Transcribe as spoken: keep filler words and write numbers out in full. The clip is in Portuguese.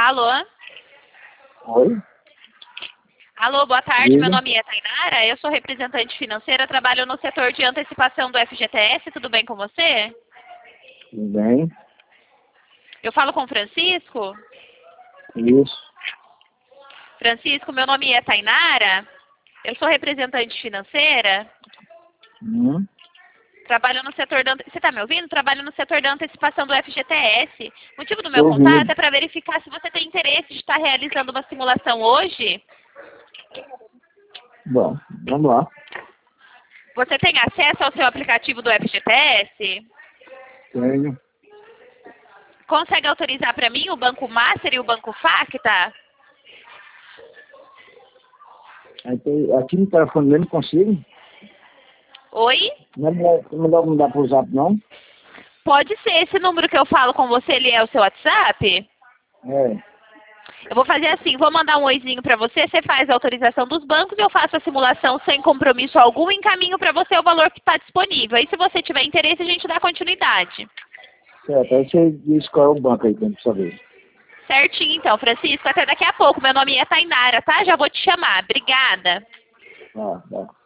Alô? Oi? Alô, boa tarde. Diga. Meu nome é Tainara. Eu sou representante financeira, trabalho no setor de antecipação do F G T S. Tudo bem com você? Tudo bem? Eu falo com o Francisco? Isso. Francisco, meu nome é Tainara. Eu sou representante financeira. Hum. Trabalho no setor da... Você está me ouvindo? Trabalho no setor da antecipação do F G T S. O motivo do meu Tô contato ouvindo. é para verificar se você tem interesse de estar realizando uma simulação hoje. Bom, vamos lá. Você tem acesso ao seu aplicativo do F G T S? Tenho. Consegue autorizar para mim o Banco Master e o Banco Facta? Aí tem- Aqui no telefone mesmo consigo. Oi? Não é melhor, não é melhor mudar para o zap, não? Pode ser. Esse número que eu falo com você, ele é o seu WhatsApp? É. Eu vou fazer assim, vou mandar um oizinho para você, você faz a autorização dos bancos, eu faço a simulação sem compromisso algum e encaminho para você o valor que está disponível. Aí se você tiver interesse, a gente dá continuidade. Certo. Aí você diz qual é o banco aí que a gente precisa ver. Certinho então, Francisco. Até daqui a pouco. Meu nome é Tainara, tá? Já vou te chamar. Obrigada. Ah, tá.